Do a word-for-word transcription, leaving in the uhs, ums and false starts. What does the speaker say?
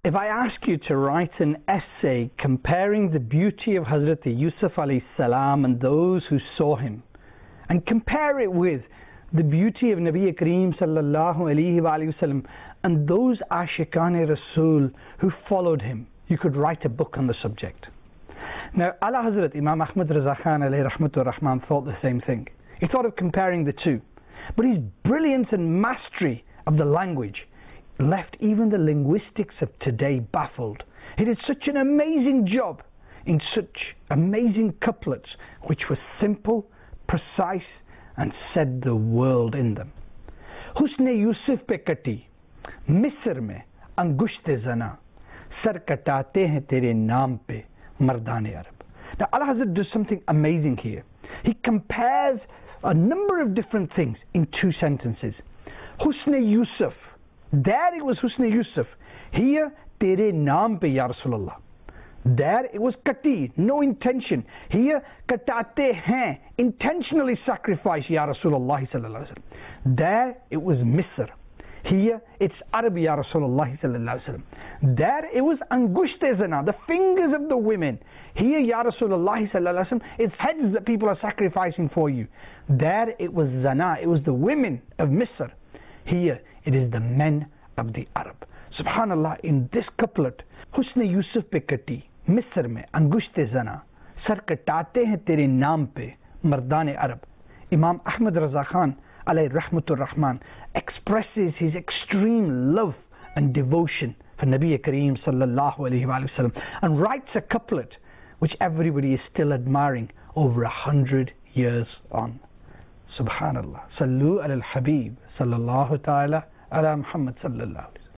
If I ask you to write an essay comparing the beauty of Hazrat Yusuf alayhi salam and those who saw him, and compare it with the beauty of Nabi Kareem sallallahu alayhi wa sallam and those Ashiqan Rasul who followed him, you could write a book on the subject. Now, Ala Hazrat Imam Ahmad Raza Khan alayhi rahmatur rahman thought the same thing. He thought of comparing the two, but his brilliance and mastery of the language left even the linguistics of today baffled. He did such an amazing job in such amazing couplets which were simple, precise, and said the world in them. Husne Yusuf pe kati, Misr mein angushte zana, sar katate hain tere naam pe mardane Arab. Now Ala Hazrat does something amazing here. He compares a number of different things in two sentences. Husne Yusuf, there it was Husne Yusuf. Here, tere naam pe ya Rasulullah. There it was kati, no intention. Here, katate hain, intentionally sacrifice ya Rasulullah sallallahu alaihi wasallam. There it was Misr. Here it's Arab ya Rasulullah sallallahu alaihi wasallam. There it was angushte zana, the fingers of the women. Here ya Rasulullah sallallahu alaihi wasallam, it's heads that people are sacrificing for you. There it was zana, it was the women of Misr. Here it is the men of the Arab. Subhanallah, in this couplet, Husne Yusuf pe kati, Misr mein angushte zana, sar katate hain tere naam pe mardane Arab. Imam Ahmad Raza Khan alayhi rahmatur rahman expresses his extreme love and devotion for Nabi Kareem sallallahu alayhi wa sallam and writes a couplet which everybody is still admiring over a hundred years on. Subhanallah. Sallu ala al-Habib sallallahu ta'ala ala Muhammad sallallahu